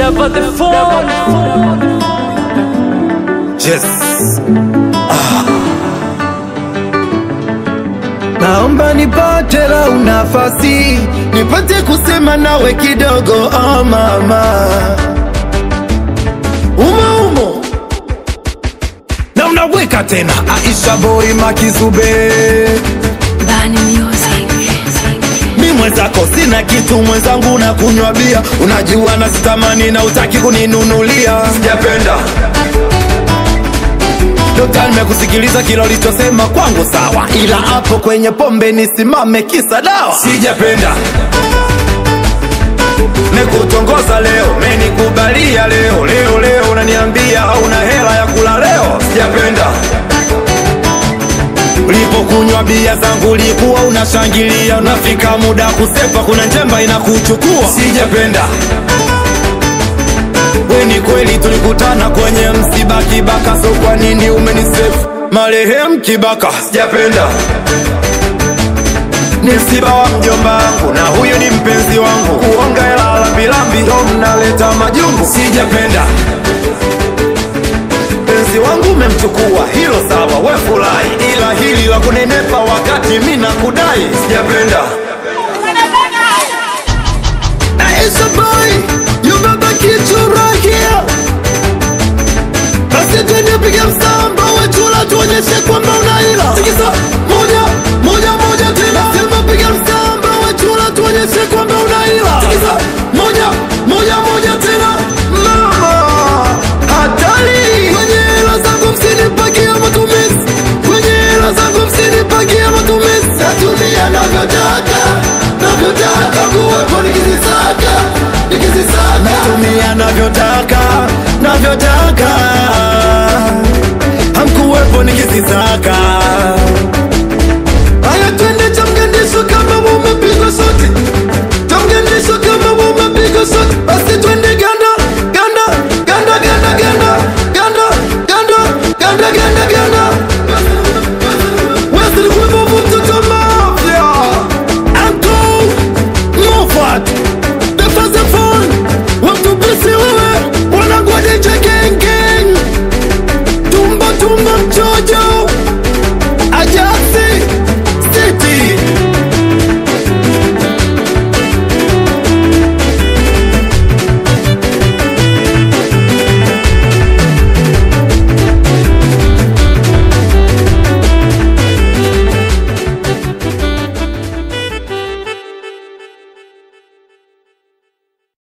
Never the phone. Yes. Naomba nipate la nafasi nipate kusema nawe kidogo, oh mama. Umo na unaweka tena Aisha Boy Makizube Bani Music. Mi mwenzako sina kitu, mwenzangu na kunywa bia. Unajua na sitamani na utaki kuninunulia. Sijapenda Dokta nimekusikiliza kila ulichosema kwangu sawa, ila hapo kwenye pombe nisimame kisa dawa. Sijapenda Nikutongoza leo, menikubalia leo. Leo unaniambia hauna hela ya kula leo. Sijapenda ulipokunywa bia zangu likuwa unashangilia. Unafika muda kusepa kuna njemba inakuchukua. Sijapenda we ni kweli tulikutana kwenye msiba Kibaka, so kwa nini umenisefu marehemu Kibaka? Sijapenda ni msiba wa mjomba wangu na huyu ni mpenzi wangu, kuonga hela lambilambi ndo mnaleta majungu. Sijapenda mpenzi wangu umemchukua, hilo sawa we furahi, ila hili la kunenepa wakati mina kudai. Sijapenda Aisha Boy, you baba kitu right here. Basi twende piga msamba wechula tuonyeshe kwamba unaila. Tikisa moja tena. Sema piga msamba wechula tuonyeshe kwamba unaila. Tikisa moja tena. Mama hatari. Kwenye hela zangu msinipagia matumizi. Kwenye hela zangu msinipagia matumizi. Natumia navyotaka kuwepo nikizisaka. Natumia navyotaka hamkuwepo nikizisaka.